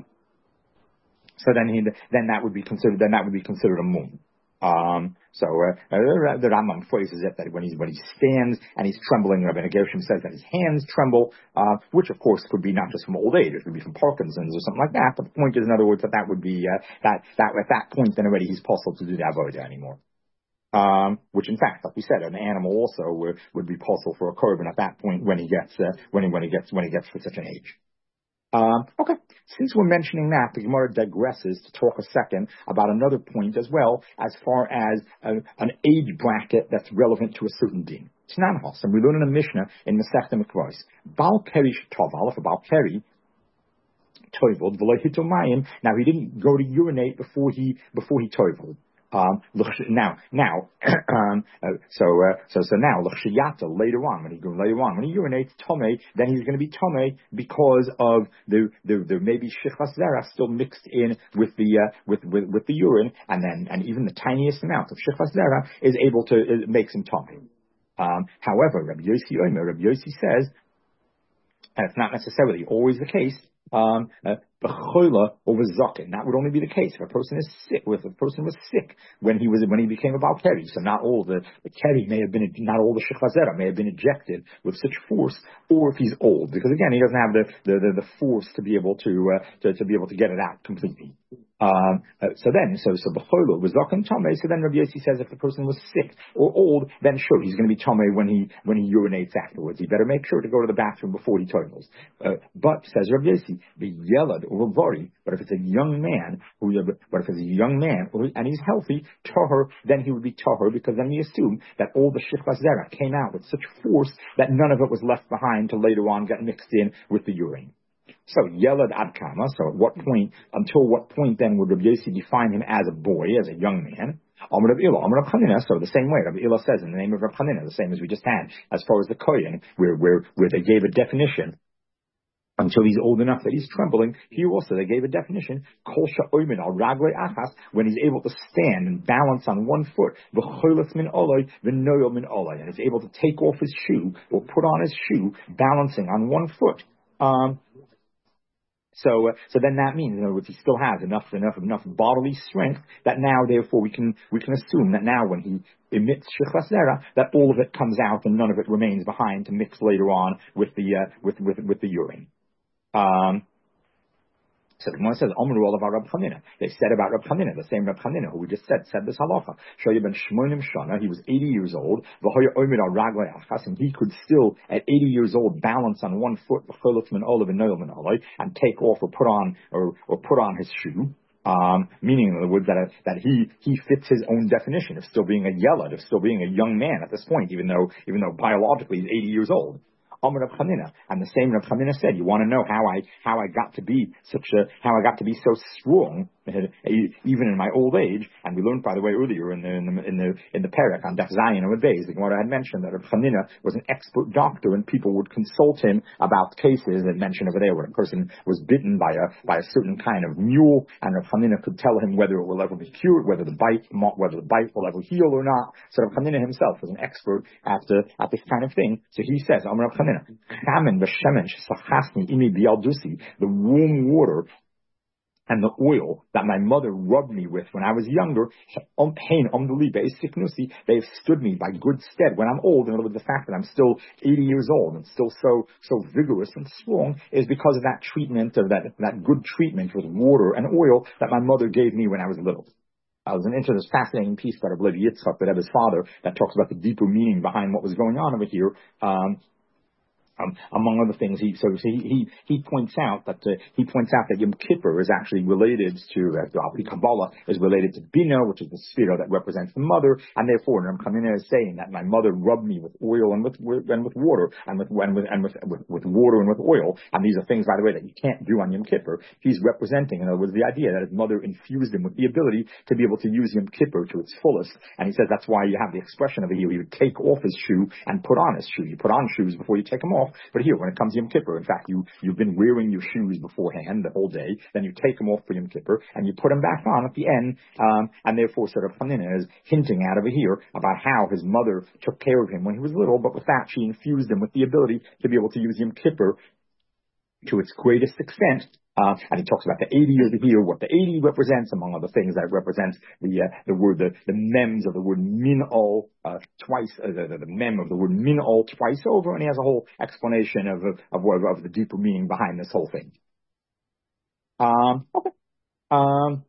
Speaker 1: So then he, then that would be considered, then that would be considered a moon. Um, so, uh, the Rambam phrases it that when he, when he stands and he's trembling, Rabbi Gershom says that his hands tremble, uh, which of course could be not just from old age, it could be from Parkinson's or something like that. But the point is, in other words, that that would be, uh, that, that, at that point, then already he's possible to do the avodah anymore. Um, which in fact, like we said, an animal also would, would be possible for a korban at that point when he gets, uh, when he, when he gets, when he gets to such an age. Um, okay, since we're mentioning that, the Gemara digresses to talk a second about another point as well, as far as a, an age bracket that's relevant to a certain din. Tananhos, and we learn in a Mishnah in Masechta Mikvos, Bal Keri Toval, if a Bal Keri toivled, v'lo hitomayim. Now he didn't go to urinate before he before he toivled. Um, now, now, um, uh, so, uh, so, so now, l'chshiyata, later on, when he, later on, when he urinates tomei, then he's going to be tomei because of the, the, there may be shichas zera still mixed in with the, uh, with, with, with the urine, and then, and even the tiniest amount of shichas zera is able to, it makes him tomei. Um, however, Rabbi Yossi Omer, Rabbi Yossi says, and it's not necessarily always the case, um, uh, over zaken. That would only be the case if a person is sick, if a person was sick when he was when he became a Baal Keri. So not all the, the Keri may have been, not all the Shechazera may have been ejected with such force, or if he's old, because again he doesn't have the the, the, the force to be able to, uh, to to be able to get it out completely. Um, uh, so then, so so b'choilo was zaken tamei. So then Rabbi Yossi says if the person was sick or old, then sure he's going to be tamei when he when he urinates afterwards. He better make sure to go to the bathroom before he toils. Uh, but says Rabbi Yossi, the yelad or vari. But if it's a young man who, but if it's a young man and he's healthy, tahor, then he would be tahor, because then we assume that all the shifras zera came out with such force that none of it was left behind to later on get mixed in with the urine. So, Yelad Adkama, so at what point, until what point then would Rabbi Yossi define him as a boy, as a young man? Amar Rav Ila, Amar Rav Chanina, so the same way, Rabbi Ila says in the name of Rav Chanina, the same as we just had, as far as the Kohen, where, where, where they gave a definition, until he's old enough that he's trembling. Here also they gave a definition, Kol Sha'omin al Raglei Achas, when he's able to stand and balance on one foot, V'cholas min oloi, V'noyol min oloi, and is able to take off his shoe, or put on his shoe, balancing on one foot. Um, So, uh, so then that means, in other words, he still has enough, enough, enough bodily strength that now, therefore, we can, we can assume that now when he emits shechas zera, that all of it comes out and none of it remains behind to mix later on with the, uh, with, with, with the urine. Um, So the Gemara says, Omru olav Rab Chanina. They said about Rab Chanina, the same Rab Chanina who we just said, said this halacha. Shoya ben Shmonim Shana, he was eighty years old, v'hoya omer al raglei achas, and he could still, at eighty years old, balance on one foot, v'cholot min olav and noyel min olay, and take off or put on, or, or put on his shoe. Um, meaning, in other words, that, uh, that he, he fits his own definition of still being a yelad, of still being a young man at this point, even though, even though biologically he's eighty years old. Amar Rab Chanina, and the same Rab Chanina said, you want to know how I how I got to be such a how I got to be so strong? even in my old age, and we learned, by the way, earlier in the in the in the, in the Perek on Daf Zayin of Beis, the Gemara had mentioned that Rav Chanina was an expert doctor, and people would consult him about cases that mentioned over there where a person was bitten by a by a certain kind of mule, and Rav Chanina could tell him whether it will ever be cured, whether the bite whether the bite will ever heal or not. So Rav Chanina himself was an expert at the at this kind of thing. So he says, "Am Rav Chanina, chamin b'shemen shesachasni imi bialdusi," the warm water and the oil that my mother rubbed me with when I was younger, they have stood me by good stead when I'm old. In other words, the fact that I'm still eighty years old and still so so vigorous and strong is because of that treatment, of that, that good treatment with water and oil that my mother gave me when I was little. I was into this fascinating piece by Rabbi Yitzchak, the Rebbe's father, that talks about the deeper meaning behind what was going on over here. Um, Um, among other things, he so, so he, he he points out that uh, he points out that Yom Kippur is actually related to uh, Al Pi Kabbalah is related to Bina, which is the sphere that represents the mother, and therefore Ram Chanina is saying that my mother rubbed me with oil and with, with and with water and with and with and with, with with water and with oil, and these are things, by the way, that you can't do on Yom Kippur. He's representing, in other words, the idea that his mother infused him with the ability to be able to use Yom Kippur to its fullest, and he says that's why you have the expression of it here. He would take off his shoe and put on his shoe. You put on shoes before you take them off. But here, when it comes to Yom Kippur, in fact, you, you've been wearing your shoes beforehand the whole day, then you take them off for Yom Kippur, and you put them back on at the end, um, and therefore sort of Chanina is hinting at over here about how his mother took care of him when he was little, but with that, she infused him with the ability to be able to use Yom Kippur to its greatest extent. Uh, and he talks about the eighty over here, what the eighty represents, among other things, that represents the uh, the word, the, the mems of the word min'ol uh, twice, uh, the, the, the mem of the word min'ol twice over, and he has a whole explanation of of, of, of the deeper meaning behind this whole thing. Um, okay. Um,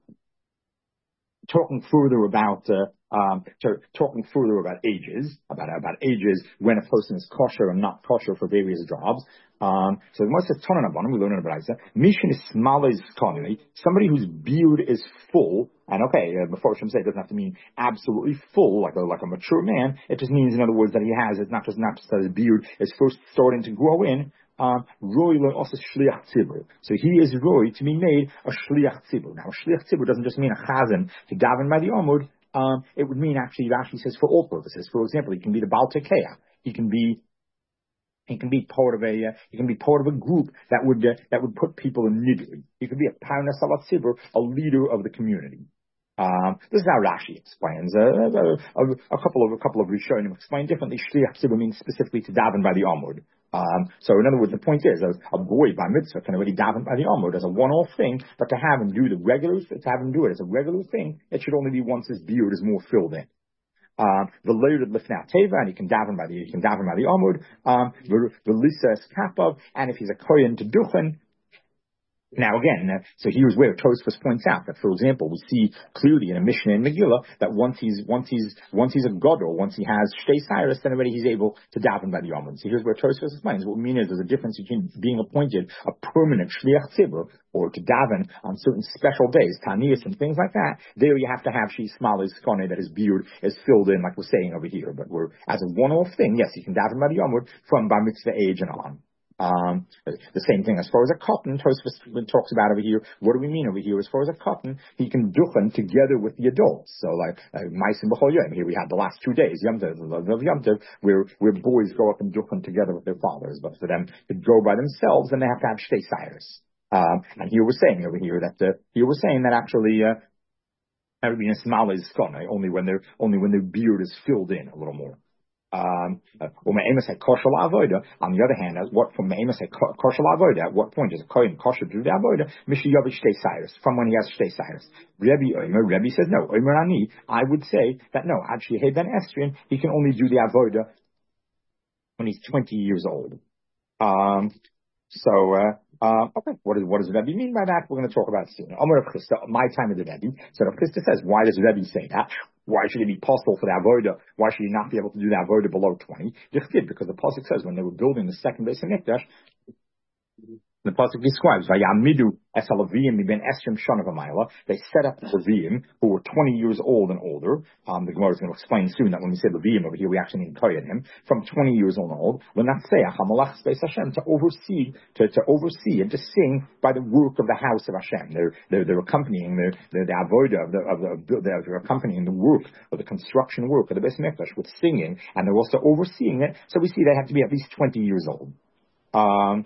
Speaker 1: talking further about uh, um, talking further about ages, about about ages when a person is kosher and not kosher for various jobs. Um, so the most Tanan Abanim, we learn in the Braisa, Mishin is smaller is somebody whose beard is full, and okay, uh, before Shem say it doesn't have to mean absolutely full, like a like a mature man. It just means, in other words, that he has, it's not just not just that his beard is first starting to grow in. Um, Roy also shliach tzibur. So he is Roy to be made a shliach tzibur. Now, a shliach tzibur doesn't just mean a chazan to daven by the Amud. Um, it would mean, actually, Rashi says, for all purposes. For example, he can be the Baal Tekeah. He can be He can be part of a. Uh, he can be part of a group that would uh, that would put people in nidui. He could be a parnas alat tzibur, a leader of the community. Um, this is how Rashi explains. Uh, a, a, a couple of a couple of Rishonim explain differently. Shliach tzibur means specifically to daven by the Amud. Um, so in other words, the point is, a, a boy by mitzvah can already daven by the Amud as a one-off thing, but to have him do the regular, to have him do it as a regular thing, it should only be once his beard is more filled in. Um, the later lifnei teva, and he can daven by the he can daven by the Amud. Um, the lisa is kapav, and if he's a kohen to duchen. Now again, uh, so here's where Tosfos points out that, for example, we see clearly in a Mishnah in Megillah that once he's once he's once he's a gadol, once he has shtei cyrus, then already he's able to daven by the Amud. So here's where Tosfos explains what we mean is there's a difference between being appointed a permanent shliach tzibur or to daven on certain special days, taniyas and things like that. There you have to have she's smalis kone, that his beard is filled in, like we're saying over here. But we're as a one-off thing, yes, he can daven by the Amud from bar mitzvah age and on. Um, the same thing as far as a cotton, Tosfos talks about over here. What do we mean over here? As far as a cotton, he can duchen together with the adults. So like, Maisim B'chol Yom, here we had the last two days, Yom Tov, Yom Tov, where, where boys go up and duchen together with their fathers. But for them to go by themselves, then they have to have shtei cyrus. Um, and here we're saying over here that, uh, here we're saying that actually, uh, everybody in Somalia is only when their, only when their beard is filled in a little more. Um, uh, on the other hand, as what from kosher avoda, at what point is a kohen kosher to do the avoda? Mishi yavish shtei cyrus, from when he has shtei cyrus. Rebbe Omer, Rebbe says no. Omer ani, I would say that no. Actually, hey ben Estrian, he can only do the avoda when he's twenty years old. Um, so. Uh, Uh, okay, what, is, what does Rebbe mean by that? We're going to talk about it soon. Amar of Chisda, my time of the Rebbe. So Rav Chisda says, why does Rebbe say that? Why should it be possible for the avoda? Why should he not be able to do the avoda below twenty? Because the pasuk says when they were building the second base of Mikdash, The pasuk describes Vayamidu es haLevim ben Esrim shana v'mayla. They set up the Levim who were twenty years old and older. Um, the Gemara is going to explain soon that when we say Levim over here, we actually mean Kohanim from twenty years old and old. L'natseach hamalach space Hashem, to oversee, to, to oversee and to sing by the work of the house of Hashem. They're they're, they're accompanying the the, the avodah of the of the they're, they're accompanying the work of the construction work of the Beis Mikdash with singing, and they're also overseeing it. So we see they have to be at least twenty years old. Um.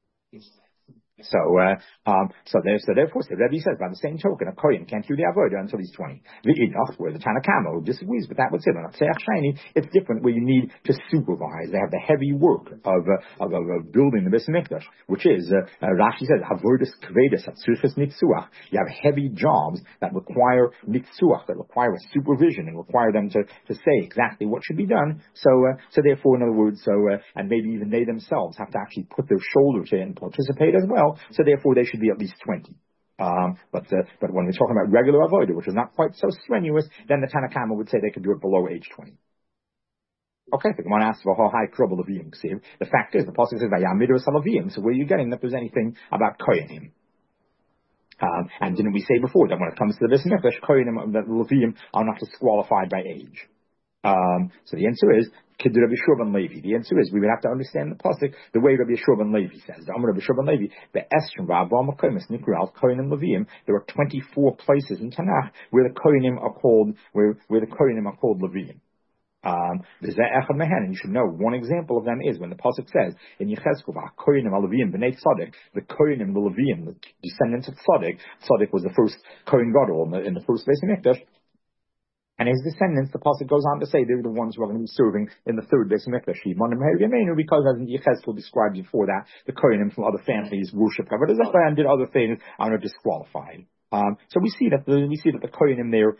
Speaker 1: So, uh, um, so there, so therefore, so Rebbe says, by the same token, a Kohen can't do the avodah until he's twenty. The Enoch, where the Tanna Kama disagrees with that, would say, it's different where you need to supervise. They have the heavy work of, uh, of, of, of building the Beis Mikdash, which is, uh, uh, Rashi says, avodas kvedas atzrichas nitzuach. You have heavy jobs that require nitzuach, that require a supervision and require them to, to say exactly what should be done. So, uh, so therefore, in other words, so, uh, and maybe even they themselves have to actually put their shoulder to it and participate as well. So therefore, they should be at least twenty. Um, but uh, but when we're talking about regular avodah, which is not quite so strenuous, then the Tanna Kama would say they could do it below age twenty. Okay, the Gemara asks for how high trouble Levim. The fact is, the pasuk says Vayamidu es haLevim. So where are you getting that there's anything about Kohanim? Um, and didn't we say before that when it comes to the Beis Mikdash, Kohanim, that Levim are not disqualified by age? Um, so the answer is, Kid Rabbi Shua ben Levi. The answer is, we would have to understand the pasuk the way Rabbi Shua ben Levi says. The Amar Rabbi Shua ben Levi, the Esrim V'Avam HaKomis Nikru Al Kohanim Levim. There are twenty-four places in Tanakh where the Kohanim are called where where the Kohanim are called Levim. Um, there's that Echad Mehen, and you should know one example of them is when the pasuk says in Yechezkel Kohanim Levim B'nei Tzaddik, the Kohanim, the Levim, the descendants of Tzaddik. Tzaddik was the first Kohen Gadol in the, in the first Beis Mikdash. And his descendants, the pasuk goes on to say, they're the ones who are going to be serving in the third Beis Mikdash. Because as Yechezkel described before that, the Kohanim from other families worship Avodah Zarah and did other things are not disqualified. Um, so we see that the, we see that the Kohanim there,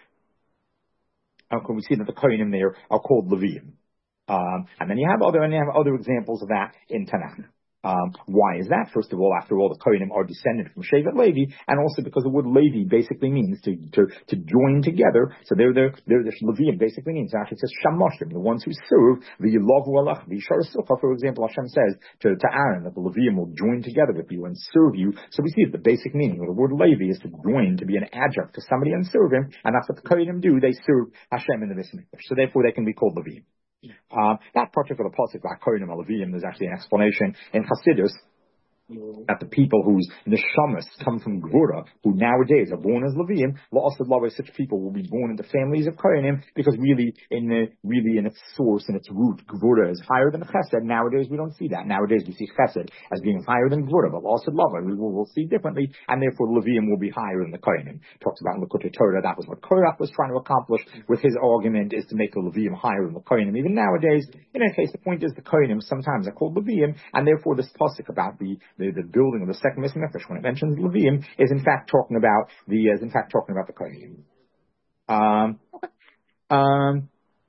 Speaker 1: uh, we see that the Kohanim there are called Levim. Um, and then you have other, and you have other examples of that in Tanakh. Um, why is that? First of all, after all, the Kohanim are descended from Shevet Levi, and also because the word Levi basically means to to, to join together. So they're the they're the Levim basically means actually it says Shamoshim, the ones who serve the Yilavu Alach, the Yishar Sukkah. For example, Hashem says to, to Aaron that the Levim will join together with you and serve you. So we see that the basic meaning of the word Levi is to join, to be an adjunct to somebody and serve him, and that's what the Kohanim do. They serve Hashem in the Beis Mikdash. So therefore, they can be called Levim. Um, that particular pasuk about Kohanim and Levim, there's actually an explanation in Chassidus that the people whose neshamas come from Gvura, who nowadays are born as Levim, la'asad laway, such people will be born into families of Kohanim, because really, in the, really in its source, in its root, Gvura is higher than Chesed. Nowadays we don't see that. Nowadays we see Chesed as being higher than Gvura, but la'asad laway we will we'll see differently, and therefore Levim will be higher than the Kohanim. Talks about Likutei Torah, that was what Korach was trying to accomplish with his argument, is to make the Levim higher than the Kohanim. Even nowadays, in any case, the point is the Kohanim sometimes are called Levim, and therefore this pasuk about the The, the building of the second Beis Mikdash, when it mentions Levim, is in fact talking about the is in fact talking about the Kohanim. Um, um,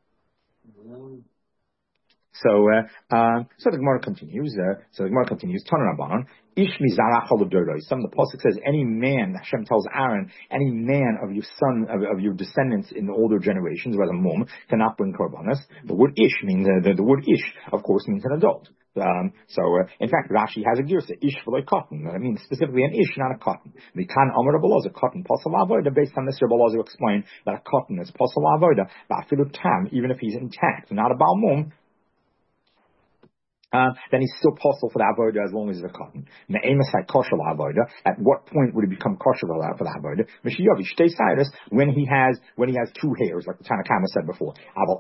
Speaker 1: so uh, um, so the Gemara continues. Uh, so the Gemara continues. Tanan Rabbanan. Ish mizarach haladoros. Some of the pasuk says, any man, Hashem tells Aaron, any man of your son, of, of your descendants in the older generations, who has a mum, cannot bring korbanos. The word ish means uh, the, the word ish, of course, means an adult. Um, so, uh, in fact, Rashi has a girsa, ish v'loy cotton. That means specifically an ish, not a cotton. The kan amar Rabbi cotton posel avoda. Based on this, Rabbi Elazar explained that a cotton is posel avoda, ba'afilu tam, even if he's intact, not a baal mum. Uh, then he's still possible for the avodah as long as it's a cotton. At what point would he become kosher for the avodah? When he has when he has two hairs, like the Tanna Kama said before.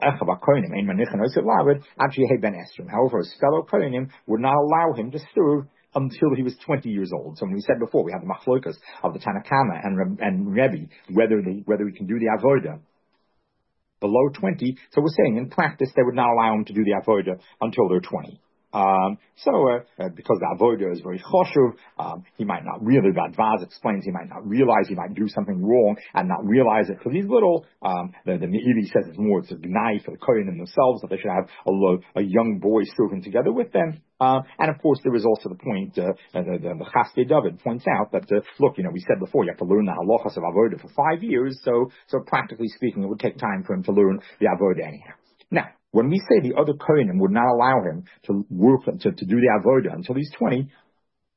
Speaker 1: However, his fellow kohanim would not allow him to serve until he was twenty years old. So when we said before, we have the machlokas of the Tanna Kama and and Rebbe whether the whether he can do the avodah below twenty. So we're saying in practice they would not allow him to do the avodah until they're twenty. Um, so, uh, uh, because the avodah is very choshuv, um, he might not really, Radvaz explains, he might not realize he might do something wrong and not realize it because he's little. Um, the, the Meiri says it's more, it's a gnai for the Kohanim themselves, that they should have a, a young boy serving together with them. Uh, and of course, there is also the point, uh, the, the, the Chasdei David points out that, uh, look, you know, we said before, you have to learn the halachas of avodah for five years, so, so practically speaking, it would take time for him to learn the avodah anyhow. Now, when we say the other Kohanim would not allow him to work, to, to do the avodah until he's twenty,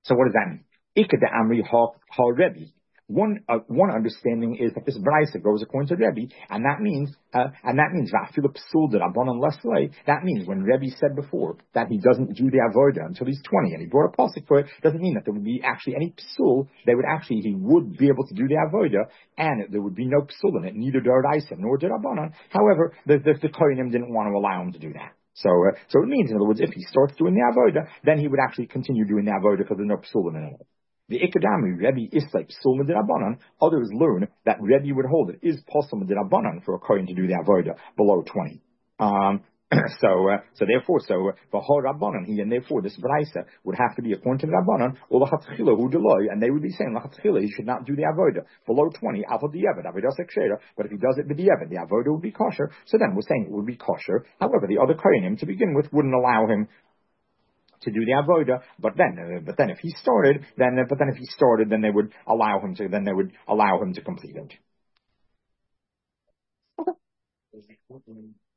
Speaker 1: So what does that mean? Ikeda Amri ha ha Rebbe. One uh, one understanding is that this brayso goes according to Rebbe, and that means uh, and that means Vafilu Psul de Rabbanan Leslay. That means when Rebbe said before that he doesn't do the avoda until he's twenty, and he brought a pasuk for it, doesn't mean that there would be actually any psul. They would actually he would be able to do the avoda, and there would be no psul in it, neither deraisa nor derabanan. However, the the, the Kohanim didn't want to allow him to do that. So, uh, so it means, in other words, if he starts doing the avoda, then he would actually continue doing the avoda because there's no psul in it. The Ikadami, Rebbe Islay, Psul Medirabanan, others learn that Rebbe would hold it is Pasul Medirabanan for a Kohen to do the Avodah below twenty. Um, so, uh, so therefore, so, for Hor Rabbanan, he, and therefore this Braisa would have to be according to the Rabbanan, or Lachatchila, who Deloy, and they would be saying, Lachatchila, he should not do the Avodah below twenty, Avodah Yevad, Avodah Sekshera, but if he does it with the Yevad, the Avodah would be kosher, so then we're saying it would be kosher. However, the other Kohenim, to begin with, wouldn't allow him to do the avoda, but then, uh, but then if he started, then, uh, but then if he started, then they would allow him to, then they would allow him to complete it. Okay.